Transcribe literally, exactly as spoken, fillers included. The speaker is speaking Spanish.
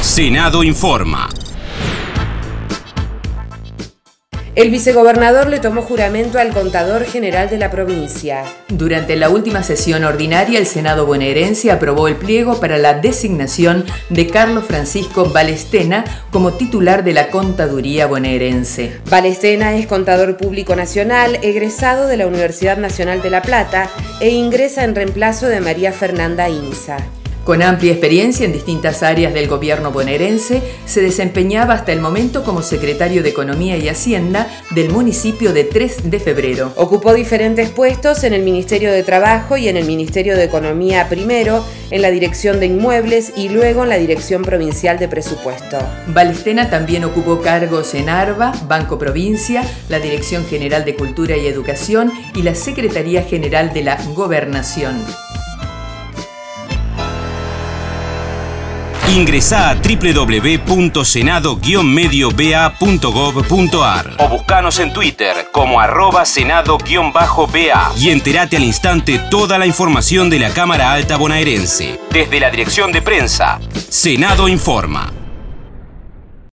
Senado informa. El vicegobernador le tomó juramento al contador general de la provincia. Durante la última sesión ordinaria, el Senado bonaerense aprobó el pliego para la designación de Carlos Francisco Balestena como titular de la Contaduría bonaerense. Balestena es contador público nacional, egresado de la Universidad Nacional de La Plata e ingresa en reemplazo de María Fernanda Inza. Con amplia experiencia en distintas áreas del gobierno bonaerense, se desempeñaba hasta el momento como secretario de Economía y Hacienda del municipio de tres de febrero. Ocupó diferentes puestos en el Ministerio de Trabajo y en el Ministerio de Economía primero, en la Dirección de Inmuebles y luego en la Dirección Provincial de Presupuesto. Balestena también ocupó cargos en ARBA, Banco Provincia, la Dirección General de Cultura y Educación y la Secretaría General de la Gobernación. Ingresá a doble u doble u doble u punto senado guion medio b a punto gov punto a r o buscanos en Twitter como arroba senado-b a y entérate al instante toda la información de la Cámara Alta bonaerense. Desde la Dirección de Prensa, Senado informa.